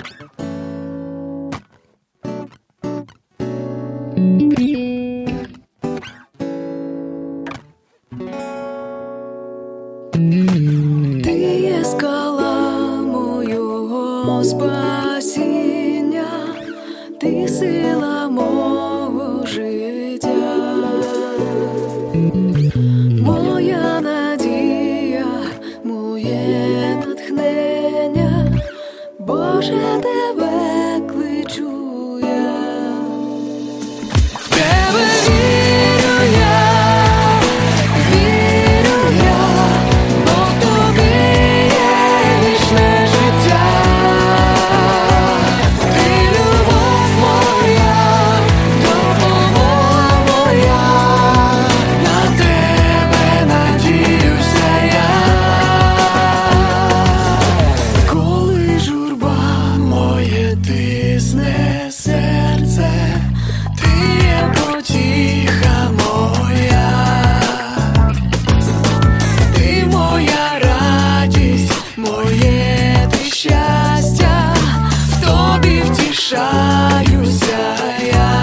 Ти є скала мого спасіння, ти сила мого життя, моя надія, моє натхнення, Боже, тебе кличу я. В тебе вірю я, бо в тобі є вічне життя. Ти любов моя, допомога моя, на тебе надіюся я. Коли журба моє тисне серце, ти є потіха моя. Ти моя радість, моє ти щастя, в тобі втішаюся я.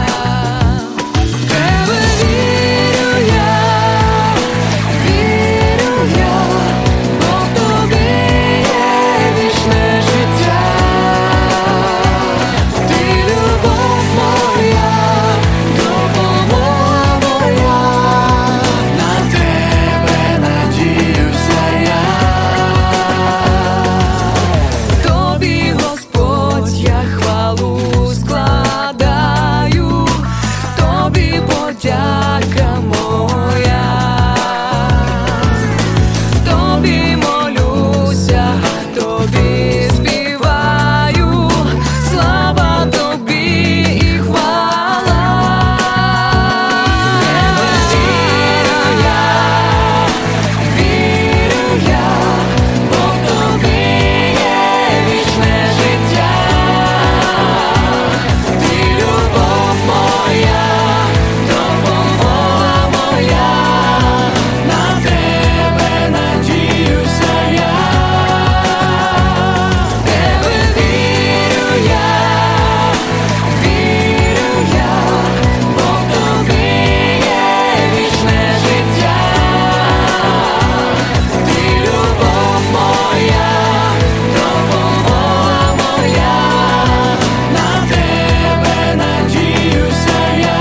В тебе вірю я, бо в тобі є вічне життя. Ти любов моя, допомога моя, на тебе надіюся я. Тобі, Господь, я хвалу складаю, тобі подяка моя. Тобі молюся, тобі співаю, слава тобі і хвала. Вірю я, бо в тобі є вічне життя. Ти любов моя, допомога моя, на тебе надіюся я. В тебе вірю я, бо в тобі є вічне життя. Ти любов моя, допомога моя, на тебе надіюся я.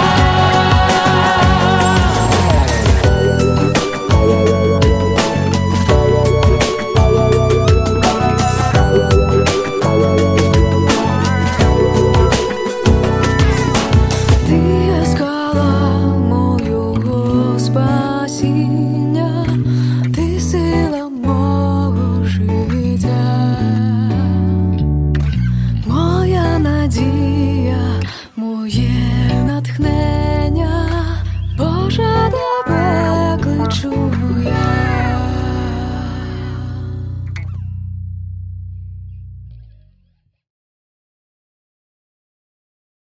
Ти є скала мого спасіння, ти сила мого життя, моя надія.